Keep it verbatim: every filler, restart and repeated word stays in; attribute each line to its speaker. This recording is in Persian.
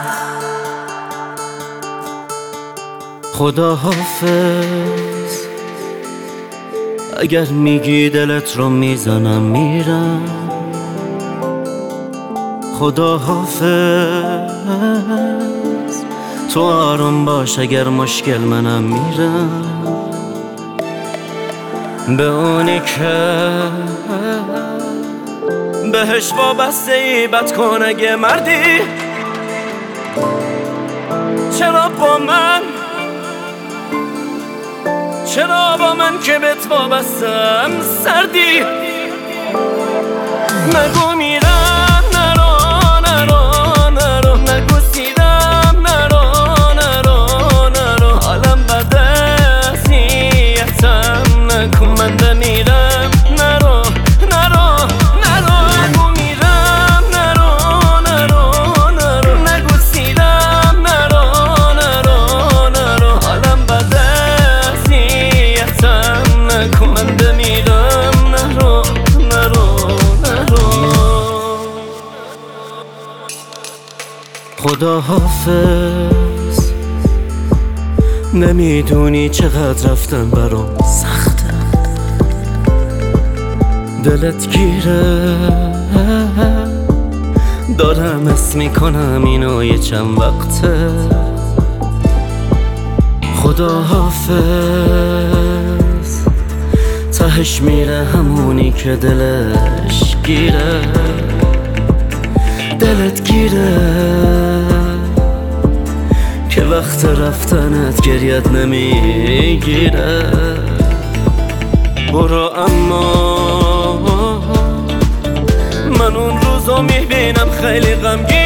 Speaker 1: خدا حافظ، اگر میگی دلت رو میزنم میرم. خدا حافظ، تو آروم باش اگر مشکل منم میرم. به اونی که بهش وابسته ای بد کن اگه مردی. چرا با من چرا با من که بهت وابستم سردی؟ نگو میرم نرو نرو نرو، نگو سیدم نرو نرو نرو، حالم بده اذیتم نکن، من بمیرم نرو نرو نرو. نگو میرم نرو نرو نرو، نگو سیدم نرو نرو نرو، حالم بده اذیتم نکن، من بمیرم نرو نرو نرو. خدا حافظ، نمیدونی چقدر رفتن برام سخته. دلت گیره دارم اسم میکنم اینو یه چند وقته. خدا حافظ، تهش میره همونی که دلش گیره. دلت گیره که وقت رفتنت گریت نمیگیره. برو اما من اون روزو میبینم خیلی غمگین.